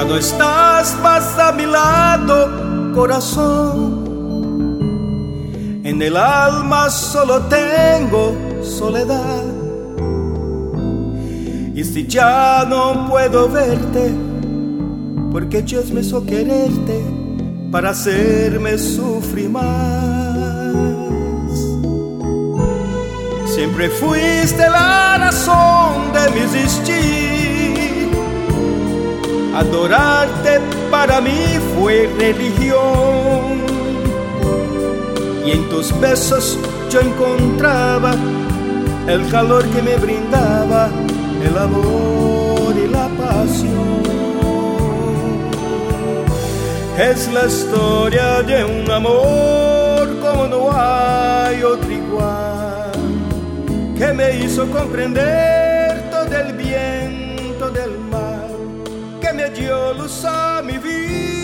no estás más a mi lado, corazón. En el alma solo tengo soledad. Y si ya no puedo verte, porque Dios me hizo quererte para hacerme sufrir más. Siempre fuiste la razón de mi existir. Adorarte para mí fue religión. Y en tus besos yo encontraba el calor que me brindaba el amor y la pasión. Es la historia de un amor como no hay otro igual, que me hizo comprender todo el bien, todo el mal, que me dio luz a mi vida.